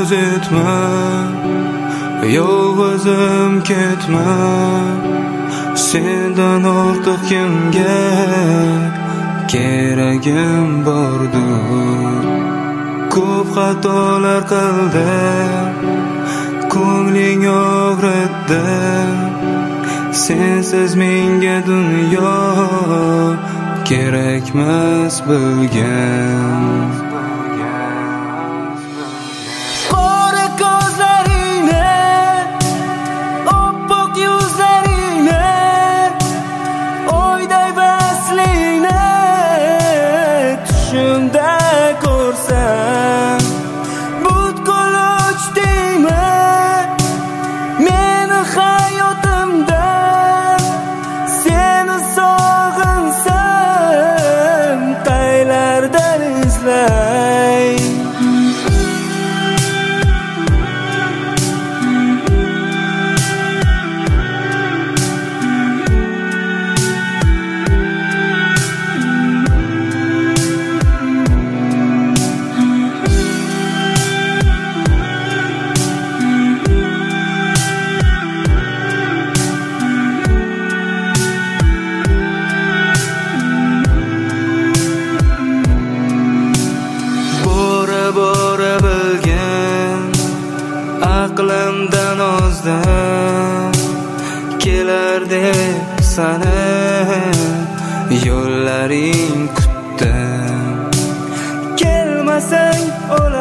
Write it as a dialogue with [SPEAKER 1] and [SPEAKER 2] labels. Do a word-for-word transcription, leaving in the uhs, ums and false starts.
[SPEAKER 1] so'z etma, yolg'izim ketma. Sendan ortiq kimga keragim bordir. Ko'p xatolar qildim, ko'ngling og'ritdi. Sensiz menga dunyo kerakmas bilgan.
[SPEAKER 2] Qora ko'zlaringni, oppoq yuzlaringni, oyday vaslingni tushimda ko'rsam, butkul ochdingmi meni hayotimdan. Seni sog'insam qaylardan izlay.
[SPEAKER 1] Bora bilgan aqlimdan ozdan kelar deb sana yo'llaring kutdim. Kelmasang